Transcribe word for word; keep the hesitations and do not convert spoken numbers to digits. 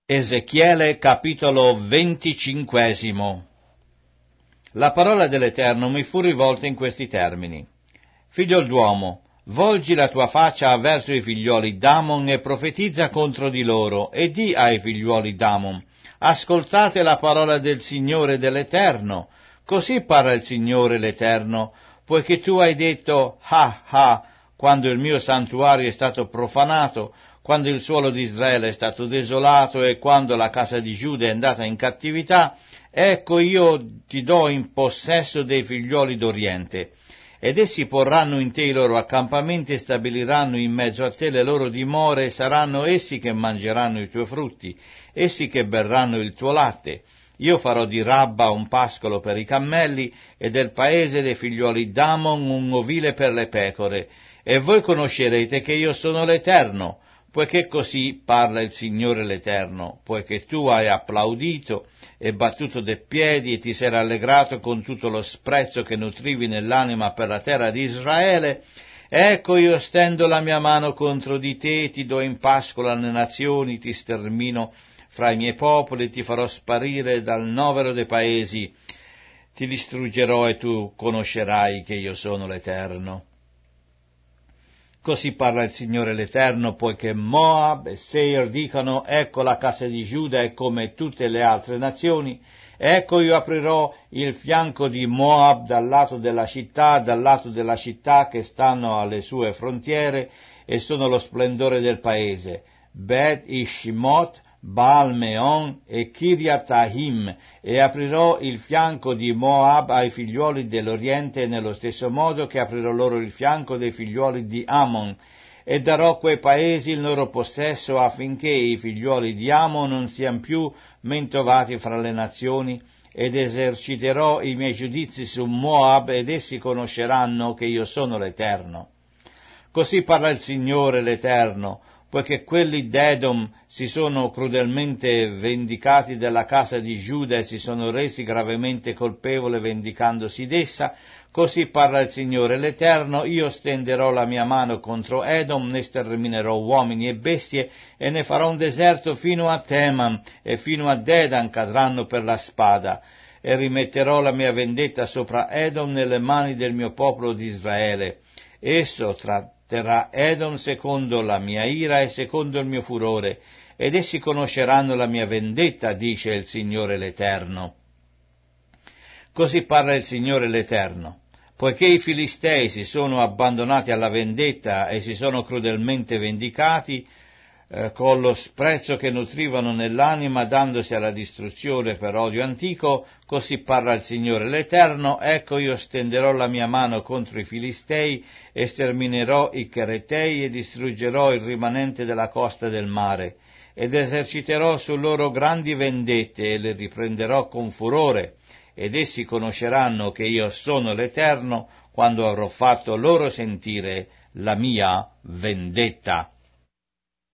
Ezechiele capitolo venticinquesimo. La parola dell'Eterno mi fu rivolta in questi termini. Figlio d'uomo, volgi la tua faccia verso i figlioli d'Amon e profetizza contro di loro, e di ai figlioli d'Amon: ascoltate la parola del Signore dell'Eterno. Così parla il Signore l'Eterno, poiché tu hai detto, ah ah, quando il mio santuario è stato profanato, quando il suolo di Israele è stato desolato e quando la casa di Giuda è andata in cattività, ecco io ti do in possesso dei figlioli d'Oriente, ed essi porranno in te i loro accampamenti e stabiliranno in mezzo a te le loro dimore, e saranno essi che mangeranno i tuoi frutti, essi che berranno il tuo latte. Io farò di Rabba un pascolo per i cammelli e del paese dei figlioli d'Amon un ovile per le pecore, e voi conoscerete che io sono l'Eterno, poiché così parla il Signore l'Eterno, poiché tu hai applaudito e battuto dei piedi e ti sei rallegrato con tutto lo sprezzo che nutrivi nell'anima per la terra di Israele, ecco io stendo la mia mano contro di te, ti do in pascolo alle nazioni, ti stermino fra i miei popoli, ti farò sparire dal novero dei paesi, ti distruggerò e tu conoscerai che io sono l'Eterno. Così parla il Signore l'Eterno, poiché Moab e Seir dicono, ecco la casa di Giuda è come tutte le altre nazioni, ecco io aprirò il fianco di Moab dal lato della città, dal lato della città che stanno alle sue frontiere e sono lo splendore del paese, Bet Ishmot, Baal Meon e Kiriathahim, e aprirò il fianco di Moab ai figliuoli dell'Oriente nello stesso modo che aprirò loro il fianco dei figliuoli di Ammon, e darò quei paesi il loro possesso affinché i figliuoli di Ammon non siano più mentovati fra le nazioni, ed eserciterò i miei giudizi su Moab, ed essi conosceranno che io sono l'Eterno. Così parla il Signore l'Eterno, poiché quelli d'Edom si sono crudelmente vendicati della casa di Giuda e si sono resi gravemente colpevoli vendicandosi d'essa, così parla il Signore l'Eterno, io stenderò la mia mano contro Edom, ne sterminerò uomini e bestie, e ne farò un deserto fino a Teman, e fino a Dedan cadranno per la spada, e rimetterò la mia vendetta sopra Edom nelle mani del mio popolo di Israele. Esso tratterrà Edom secondo la mia ira e secondo il mio furore, ed essi conosceranno la mia vendetta, dice il Signore l'Eterno. Così parla il Signore l'Eterno. Poiché i Filistei si sono abbandonati alla vendetta e si sono crudelmente vendicati, eh, con lo sprezzo che nutrivano nell'anima, dandosi alla distruzione per odio antico, così parla il Signore l'Eterno, ecco io stenderò la mia mano contro i Filistei e sterminerò i Cheretei e distruggerò il rimanente della costa del mare, ed eserciterò su loro grandi vendette e le riprenderò con furore, ed essi conosceranno che io sono l'Eterno quando avrò fatto loro sentire la mia vendetta.